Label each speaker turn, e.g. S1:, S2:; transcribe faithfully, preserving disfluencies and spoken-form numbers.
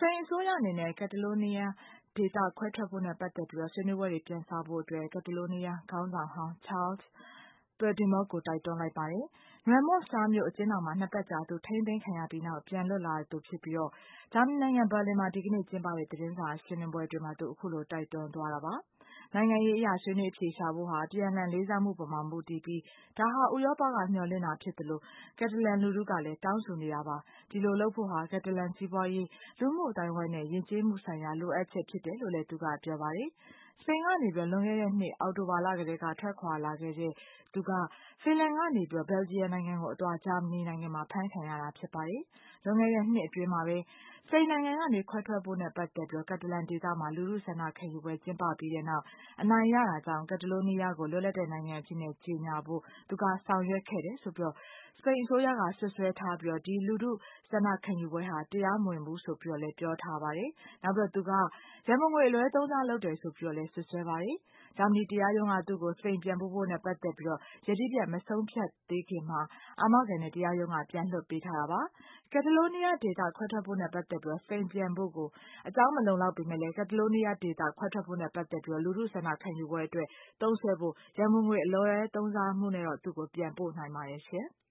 S1: ပိန်အစိုးရအနေနဲ့ ကက်တလိုးနီးယားဒေသခွဲထွက်ဖို့နဲ့ပတ်သက်ပြီးဆွေးနွေးပွဲတွေပြန်စဖို့အတွက် ကက်တလိုးနီးယားခေါင်းဆောင်ဟောင်း Charles Puigdemont ကိုတိုက်တွန်းလိုက်ပါတယ်။ Neumünster မြို့အကျဉ်းထောင်မှာနှစ်ပတ်ကြာသူထိန်းသိမ်းခံရပြီးနောက်ပြန်လွတ်လာသူဖြစ်ပြီး ဂျာမနီနိုင်ငံဘာလင်မှာဒီကနေ့ကျင်းပတဲ့သတင်းစာရှင်းလင်းပွဲအတွင်းသူအခုလိုတိုက်တွန်းသွားတာပါ။ နိုင်ငံရေးအရဆွေးနွေးအဖြေရှာဖို့ဟာအပြန်အလှန်လေးစားမှုပေါ်မှာမူတည်ပြီး ဒါဟာဥရောပကမျှော်လင့်တာဖြစ်သလို ကက်တလန်လူထုကလည်းတောင်းဆိုနေတာပါ။ ဒီလိုလုပ်ဖို့ဟာ ကက်တလန်စီးပွားရေး၊လူမှုအသိုင်းအဝိုင်းနဲ့ယဉ်ကျေးမှုဆိုင်ရာလိုအပ်ချက်ဖြစ်တယ်လို့လည်းသူကပြောပါတယ်။ စပိန်ကနေလွန်ခဲ့တဲ့နှစ်အောက်တိုဘာလကတည်းကထွက်ခွာလာခဲ့တဲ့သူက ဖင်လန်ကနေ ဘယ်လ်ဂျီယံနိုင်ငံကိုအသွားဂျာမနီနိုင်ငံမှာအဖမ်းခံရတာဖြစ်ပါတယ်။ လွန်ခဲ့တဲ့နှစ်အတွင်းမှာပဲ စပိန်နိုင်ငံကနေခွဲထွက်ဖို့နဲ့ပတ်သက်ပြီးကက်တလန်ဒေသမှာလူထုဆန္ဒခံယူပွဲကျင်းပပြီးတဲ့နောက်အနိုင်ရတာကြောင့်ကက်တလိုးနီးယားကိုလွတ်လပ်တဲ့နိုင်ငံအဖြစ်ကြေညာဖို့သူကဆောင်ရွက်ခဲ့တယ်ဆိုပြီးစပိန်အစိုးရကစွပ်စွဲထားပြီးဒီလူထုဆန္ဒခံယူပွဲဟာတရားမဝင်ဘူးဆိုပြီးလည်းပြောထားပါတယ်။ နောက်ပြီးသူကရန်ပုံငွေအလွဲသုံးစားလုပ်တယ်ဆိုပြီးလည်းစွပ်စွဲပါတယ်။ ဂျာမနီတရားရုံးကသူ့ကိုစပိန်ပြန်ပို့ဖို့နဲ့ပတ်သက်ပြီးယတိပြတ်မဆုံးဖြတ်သေးခင်မှာအာမခံနဲ့တရားရုံးကပြန်လွှတ်ပေးထားတာပါ။ ကက်တလိုးနီးယားဒေသခွဲထွက်ဖို့နဲ့ပတ်သက်ပြီးစပိန်ပြန်ဖို့ကိုအကြောင်းမလုံလောက်ပေမဲ့ကက်တလိုးနီးယားဒေသခွဲထွက်ဖို့နဲ့ပတ်သက်ပြီးလူထုဆန္ဒခံယူပွဲအတွက်သုံးစွဲဖို့ရန်ပုံငွေအလွဲသုံးစားမှုနဲ့သူ့ကိုပြန်ပို့နိုင်ပါတယ်ရှင်။